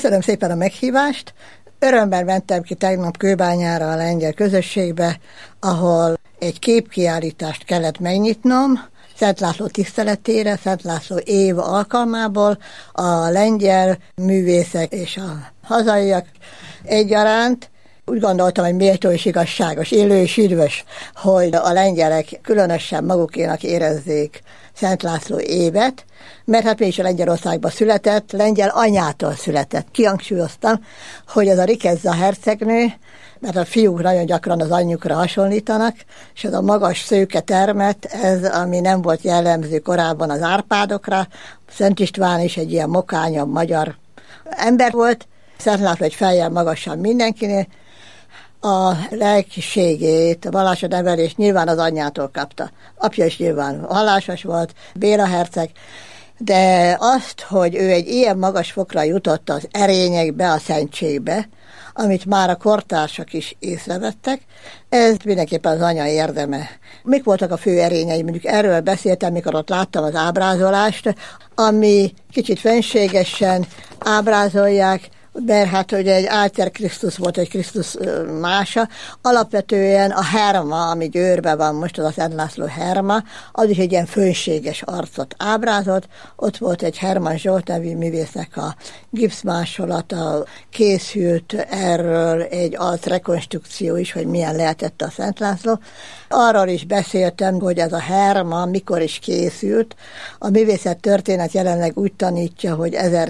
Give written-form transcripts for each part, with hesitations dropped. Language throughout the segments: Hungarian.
Köszönöm szépen a meghívást. Örömmel mentem ki tegnap Kőbányára a lengyel közösségbe, ahol egy képkiállítást kellett megnyitnom, Szent László tiszteletére, Szent László év alkalmából a lengyel művészek és a hazaiak egyaránt. Úgy gondoltam, hogy méltó és igazságos, élő és üdvös, hogy a lengyelek különösen magukénak érezzék Szent László évet, mert hát mégis a Lengyelországban született, lengyel anyától született. Kihangsúlyoztam, hogy ez a Rikezza hercegnő, mert a fiúk nagyon gyakran az anyjukra hasonlítanak, és ez a magas szőke termet, ez, ami nem volt jellemző korábban az Árpádokra. Szent István is egy ilyen mokányabb magyar ember volt, Szent László egy fejjel magasabb mindenkinél. A lelkiségét, a vallásos nevelést nyilván az anyjától kapta. Apja is nyilván vallásos volt, Béla herceg, de azt, hogy ő egy ilyen magas fokra jutott az erényekbe, a szentségbe, amit már a kortársak is észrevettek, ez mindenképpen az anya érdeme. Mik voltak a fő erényei? Mondjuk erről beszéltem, mikor ott láttam az ábrázolást, ami kicsit fenségesen ábrázolják, mert hát ugye egy Alter Krisztus volt, egy Krisztus mása. Alapvetően a herma, ami Győrben van most, az a Szent László herma, az is egy ilyen fönséges arcot ábrázolt. Ott volt egy Herman Zsolt nevű művésznek a gipszmásolata, készült erről egy arcrekonstrukció is, hogy milyen lehetett a Szent László. Arról is beszéltem, hogy ez a herma mikor is készült. A művészet történet jelenleg úgy tanítja, hogy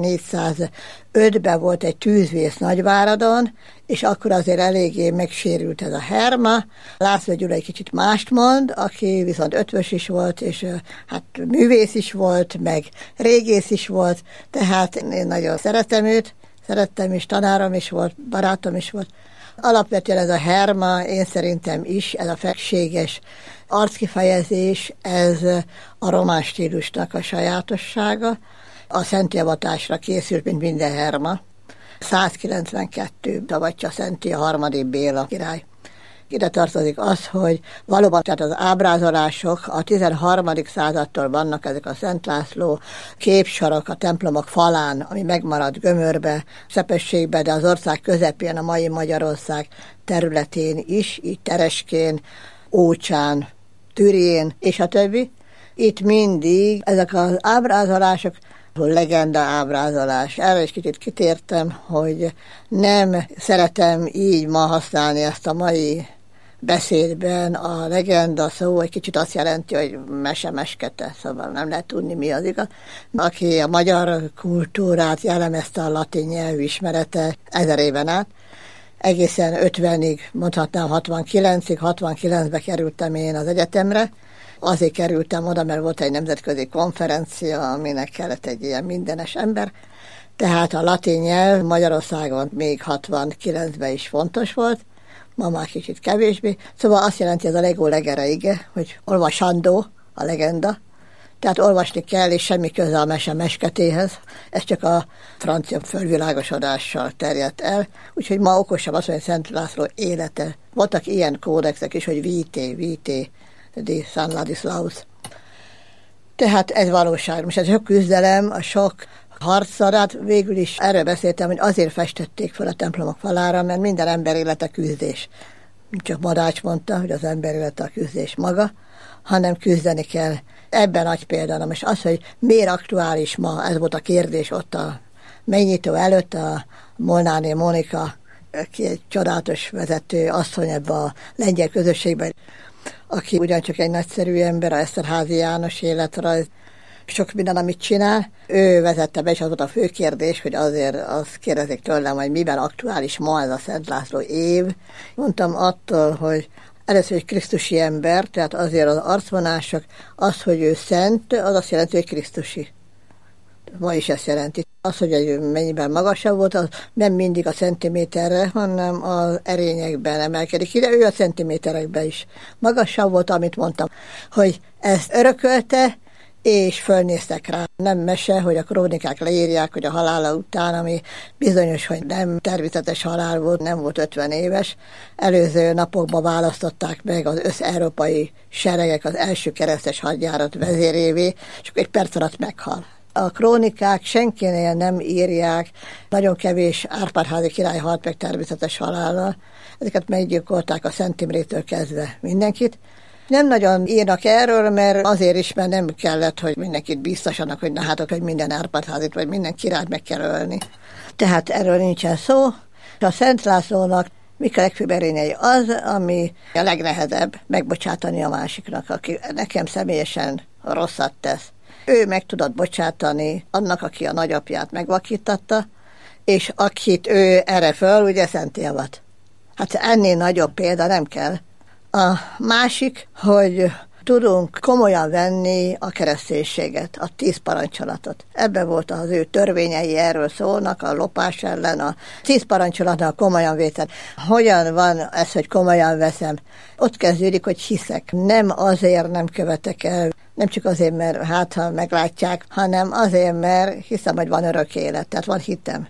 1405-ben volt egy tűzvész Nagyváradon, és akkor azért eléggé megsérült ez a herma. László Gyula egy kicsit mást mond, aki viszont ötvös is volt, és hát művész is volt, meg régész is volt, tehát én nagyon szerettem is, tanárom is volt, barátom is volt. Alapvetően ez a herma, én szerintem is, ez a fekséges arckifejezés, ez a román stílusnak a sajátossága. A Szenti Avatásra készült, mint minden herma. 192 avatja Szenti a harmadik Béla király. Ide tartozik az, hogy valóban tehát az ábrázolások a 13. századtól vannak, ezek a Szent László képsorok a templomok falán, ami megmaradt Gömörbe, Szepességbe, de az ország közepén, a mai Magyarország területén is, így Tereskén, Ócsán, Türén és a többi. Itt mindig ezek az ábrázolások, legenda ábrázolás. Erre is kicsit kitértem, hogy nem szeretem így ma használni ezt a mai beszédben. A legenda szó egy kicsit azt jelenti, hogy mese-meskete, szóval nem lehet tudni, mi az igaz. Aki a magyar kultúrát jellemezte, a latin nyelv ismerete 1000 éven át, egészen 50-ig, mondhatnám 69-ig, 69-be kerültem én az egyetemre. Azért kerültem oda, mert volt egy nemzetközi konferencia, aminek kellett egy ilyen mindenes ember. Tehát a latin nyelv Magyarországon még 69-ben is fontos volt, ma már kicsit kevésbé. Szóval azt jelenti ez a legó legereige, hogy olvasandó a legenda. Tehát olvasni kell, és semmi köze a mese mesketéhez. Ez csak a francia fölvilágosodással terjedt el. Úgyhogy ma okosabb az, hogy Szent László élete. Voltak ilyen kódexek is, hogy vité, de San Ladislaus. Tehát ez valóság. Most ez sok küzdelem, a sok harcszarát, végül is erről beszéltem, hogy azért festették fel a templomok falára, mert minden ember élete küzdés. Csak Madács mondta, hogy az ember élete a küzdés maga, hanem küzdeni kell. Ebben nagy példa. Most az, hogy miért aktuális ma, ez volt a kérdés ott a megnyitó előtt, a Molnárné Mónika, aki egy csodálatos vezető asszony ebbe a lengyel közösségben, aki ugyancsak egy nagyszerű ember, a Eszterházy János életrajz, sok minden, amit csinál. Ő vezette be, és az volt a fő kérdés, hogy azért azt kérdezik tőlem, hogy miben aktuális ma ez a Szent László év. Mondtam attól, hogy először egy krisztusi ember, tehát azért az arcvonások, az, hogy ő szent, az azt jelenti, hogy krisztusi. Ma is ezt jelenti. Az, hogy mennyiben magasabb volt, az nem mindig a centiméterre, hanem az erényekben emelkedik ide. Ő a centiméterekben is magasabb volt, amit mondtam, hogy ezt örökölte, és fölnéztek rá. Nem mese, hogy a krónikák leírják, hogy a halála után, ami bizonyos, hogy nem természetes halál volt, nem volt 50 éves. Előző napokban választották meg az összeurópai seregek az első keresztes hadjárat vezérévé, és akkor egy perc alatt meghal. A krónikák senkinél nem írják, nagyon kevés Árpád-házi király halt meg természetes halállal. Ezeket meggyilkolták a Szent Imrétől kezdve mindenkit. Nem nagyon írnak erről, mert azért is, mert nem kellett, hogy mindenkit biztosanak, hogy na hát, hogy minden Árpád-házit, vagy minden királyt meg kell ölni. Tehát erről nincsen szó. A Szent Lászlónak mik a legfőbb erényei? Az, ami a legnehezebb megbocsátani a másiknak, aki nekem személyesen rosszat tesz. Ő meg tudott bocsátani annak, aki a nagyapját megvakítatta, és akit ő erre föl, ugye szenté avat. Hát ennél nagyobb példa nem kell. A másik, hogy tudunk komolyan venni a kereszténységet, a 10 parancsolatot. Ebben volt az ő törvényei, erről szólnak, a lopás ellen, a 10 parancsolatnak komolyan vétel. Hogyan van ez, hogy komolyan veszem? Ott kezdődik, hogy hiszek. Nem azért nem követek el, nem csak azért, mert hát ha meglátják, hanem azért, mert hiszem, hogy van örök élet, tehát van hitem.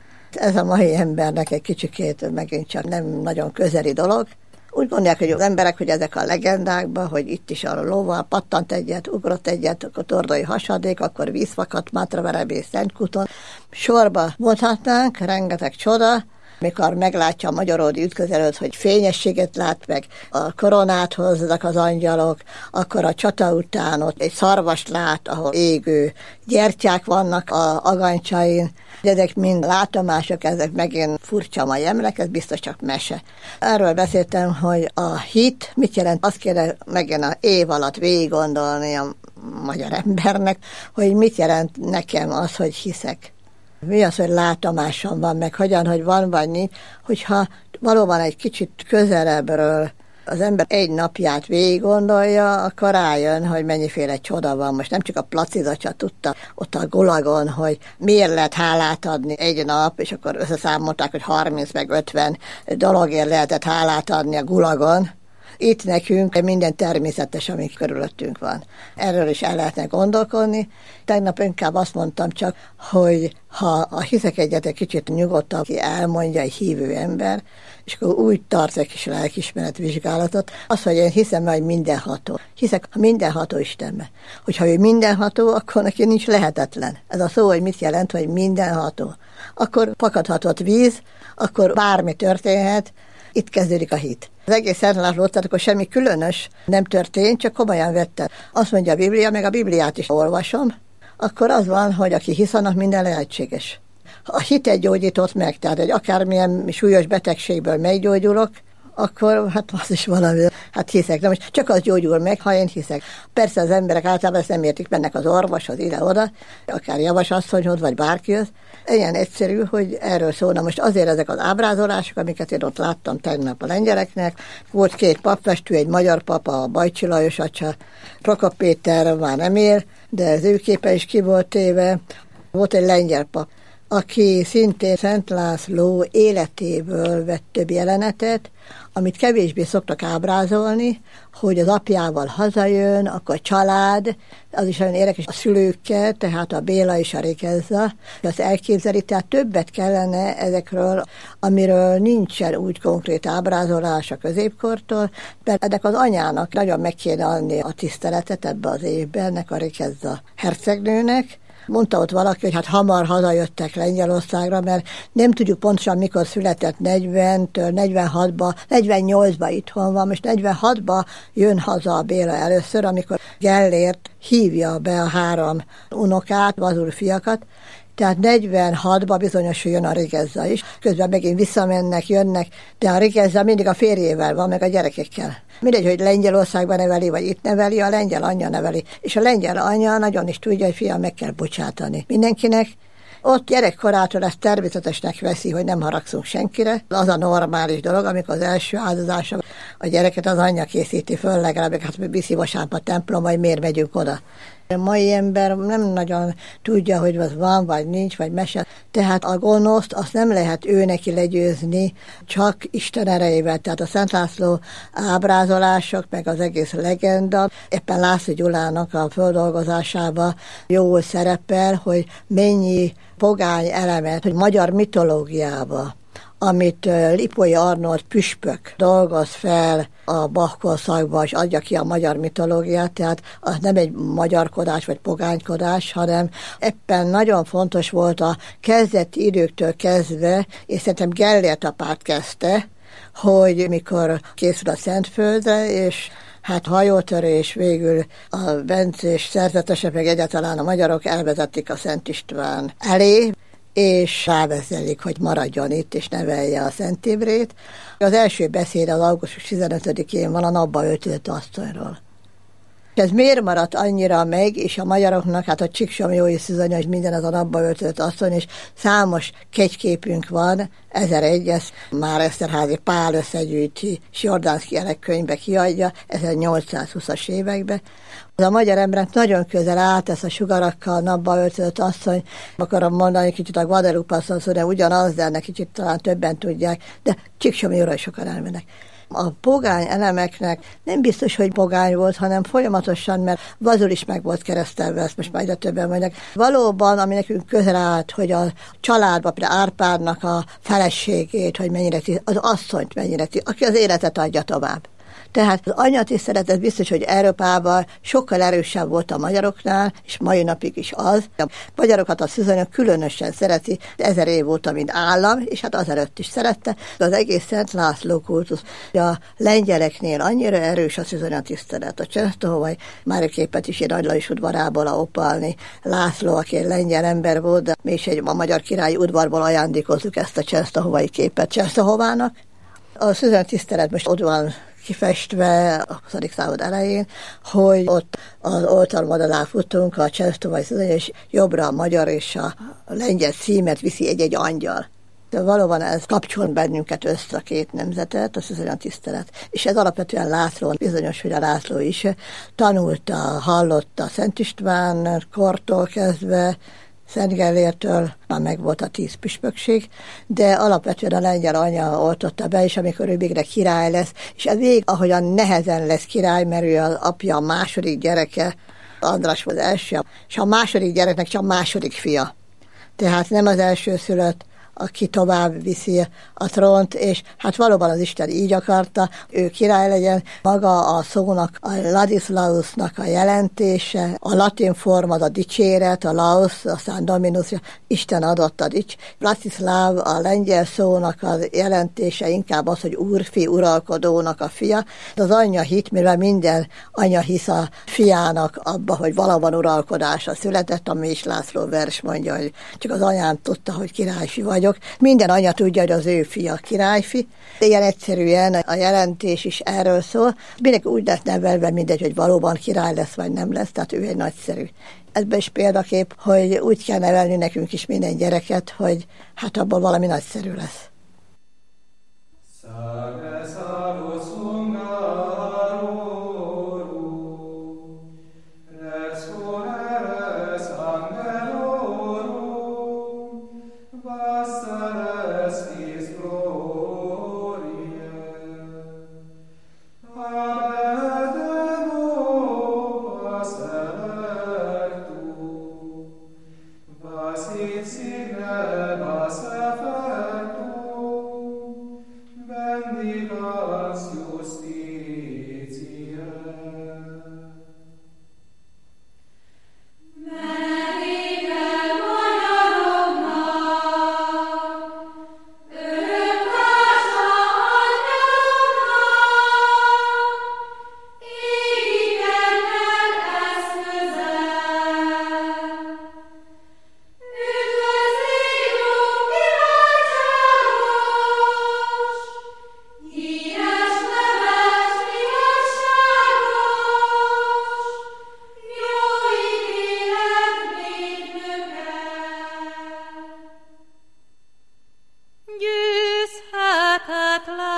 Ez a mai embernek egy kicsikét megint csak nem nagyon közeli dolog. Úgy gondolják, hogy az emberek, hogy ezek a legendákban, hogy itt is a lóval pattant egyet, ugrott egyet, akkor tordai hasadék, akkor vízfakadt Mátraverebész Szentkúton. Sorba mondhatnánk, rengeteg csoda, mikor meglátja a magyaródi ütközelőt, hogy fényességet lát meg, a koronát hoznak az angyalok, akkor a csata után ott egy szarvast lát, ahol égő gyertyák vannak a agancsain. Ezek mind látomások, ezek megint furcsa mai emberek, ez biztos csak mese. Erről beszéltem, hogy a hit mit jelent, azt kéne megint az év alatt végig gondolni a magyar embernek, hogy mit jelent nekem az, hogy hiszek. Mi az, hogy látomásom van, meg hogyan, hogy van vagy nincs, hogyha valóban egy kicsit közelebbről az ember egy napját végig gondolja, akkor rájön, hogy mennyiféle csoda van. Most nem csak a Placizacsa tudta ott a Gulagon, hogy miért lehet hálát adni egy nap, és akkor összeszámolták, hogy 30 meg 50 dologért lehetett hálát adni a Gulagon. Itt nekünk minden természetes, ami körülöttünk van. Erről is el lehetne gondolkodni. Tegnap inkább azt mondtam csak, hogy ha a hiszek egyet egy kicsit nyugodtan, aki elmondja egy hívő ember, és akkor úgy tart egy kis lelkiismeret vizsgálatot, az, hogy én hiszem, hogy mindenható. Hiszek a mindenható Istenbe. Hogyha ő mindenható, akkor neki nincs lehetetlen. Ez a szó, hogy mit jelent, hogy mindenható. Akkor fakadhatott víz, akkor bármi történhet, itt kezdődik a hit. Az egész Szent László, tehát akkor semmi különös nem történt, csak komolyan vette. Azt mondja a Biblia, meg a Bibliát is olvasom, akkor az van, hogy aki hisz, annak minden lehetséges. Ha a hitet gyógyított meg, tehát egy akármilyen súlyos betegségből meggyógyulok, akkor hát az is valami, hát hiszek. De most csak az gyógyul meg, ha én hiszek. Persze az emberek általában ezt nem értik, mennek az orvoshoz ide-oda, akár javasasszonyhoz, vagy bárkihoz. Ilyen egyszerű, hogy erről szólna. Most azért ezek az ábrázolások, amiket én ott láttam tegnap a lengyeleknek. Volt 2 papfestő, egy magyar papa, a Bajcsi Lajos atya, Prokop Péter már nem él, de az ő képe is ki volt téve. Volt egy lengyel pap, aki szintén Szent László életéből vett több jelenetet, amit kevésbé szoktak ábrázolni, hogy az apjával hazajön, akkor család, az is olyan érdekes, a szülőkkel, tehát a Béla és a Rikezza, azt elképzeli, tehát többet kellene ezekről, amiről nincsen úgy konkrét ábrázolás a középkortól, mert ennek az anyának nagyon meg kéne adni a tiszteletet ebbe az évben, ennek a Rikezza hercegnőnek. Mondta ott valaki, hogy hát hamar hazajöttek Lengyelországra, mert nem tudjuk pontosan mikor született, 40-től 46-ba, 48-ba itthon van, most 46-ba jön haza a Béla először, amikor Gellért hívja be a 3 unokát, vazul fiakat, tehát 46-ba bizonyosuljon a Rikezza is. Közben megint visszamennek, jönnek, de a Rikezza mindig a férjével van, meg a gyerekekkel. Mindegy, hogy Lengyelországban neveli, vagy itt neveli, a lengyel anyja neveli. És a lengyel anyja nagyon is tudja, hogy fiam, meg kell bocsátani mindenkinek. Ott gyerekkorától ezt természetesnek veszi, hogy nem haragszunk senkire. Az a normális dolog, amikor az első áldozása a gyereket az anyja készíti föl, legalább hát viszi vasárnap a templomba, hogy miért megyünk oda. A mai ember nem nagyon tudja, hogy az van, vagy nincs, vagy mese. Tehát a gonoszt azt nem lehet ő neki legyőzni, csak Isten erejével. Tehát a Szent László ábrázolások, meg az egész legenda, éppen László Gyulának a földolgozásában jól szerepel, hogy mennyi pogány elemet, hogy magyar mitológiába amit Lipói Arnold püspök dolgoz fel a Bach korszakban, és adja ki a magyar mitológiát, tehát az nem egy magyarkodás vagy pogánykodás, hanem éppen nagyon fontos volt a kezdeti időktől kezdve, és szerintem Gellért apát kezdte, hogy mikor készül a Szentföldre, és hát hajótörés végül a bencés szerzetesek, meg egyáltalán a magyarok elvezették a Szent István elé, és rávezelik, hogy maradjon itt, és nevelje a Szent Imrét. Az első beszéd az augusztus 15-én van a napba öltözött asszonyról. Ez miért maradt annyira meg, és a magyaroknak, hát a Csíksomlyói Szűzanya, hogy minden az a napba öltözött asszony, és számos kegyképünk van, 1001, ezt már Eszterházy Pál összegyűjti, és Jordánszky Elekkönyvbe kiadja, 1820-as években. Az a magyar emberek nagyon közel áttesz a sugarakkal, napba öltözött asszony, akarom mondani kicsit a Guadalupe asszony, de ugyanaz, de ennek kicsit talán többen tudják, de Csíksomlyóra is sokan elmennek. A pogány elemeknek nem biztos, hogy pogány volt, hanem folyamatosan, mert Vazul is meg volt keresztelve, ezt most majd többen mondják. Valóban, ami nekünk közel állt, hogy a családban, például Árpádnak a feleségét, hogy mennyire az asszonyt mennyire aki az életet adja tovább. Tehát az anyatisztelet, ez biztos, hogy Európában sokkal erősebb volt a magyaroknál, és mai napig is az. A magyarokat a Szűzanya különösen szereti, 1000 év óta, mint állam, és hát azelőtt is szerette. De az egész Szent László kultusz, a lengyeleknél annyira erős a Szűzanya tisztelet. A Csensztohovai Máriképet is egy Nagy Lajos udvarából a Opalni László, aki egy lengyel ember volt, de mi is a magyar királyi udvarból ajándékozzuk ezt a Csensztohovai képet Csensztohovának. A Szűzanya tisztelet most ott van kifestve a 20. század elején, hogy ott az oltalom alá futunk, a Csensztohovai Szűzanya, és jobbra a magyar és a lengyel címet viszi egy-egy angyal. De valóban ez kapcsol bennünket össze a két nemzetet, a Szűzanya tisztelet. És ez alapvetően László, bizonyos, hogy a László is tanulta, hallotta Szent István kortól kezdve, Szent Gellértől már megvolt a 10 püspökség, de alapvetően a lengyel anya oltotta be, és amikor ő végre király lesz, és ez végig ahogyan nehezen lesz király, mert ő az apja a második gyereke, András volt az első, és a második gyereknek csak a második fia. Tehát nem az első szülött, aki tovább viszi a trónt, és hát valóban az Isten így akarta, ő király legyen. Maga a szónak, a Ladislausnak a jelentése, a latin forma, a dicséret, a laus, aztán dominus, Isten adott a dics. Vladislav, a lengyel szónak a jelentése inkább az, hogy úrfi, uralkodónak a fia. Az anya hit, mivel minden anya hisz a fiának abba, hogy valóban uralkodása született, ami is László vers mondja, hogy csak az anyám tudta, hogy királyfi vagy. Minden anya tudja, hogy az ő fia királyfi. Ilyen egyszerűen a jelentés is erről szól. Mindenki úgy lett nevelve, mindegy, hogy valóban király lesz, vagy nem lesz, tehát ő egy nagyszerű. Ebben is példakép, hogy úgy kell nevelni nekünk is minden gyereket, hogy hát abban valami nagyszerű lesz. Győzhetetlen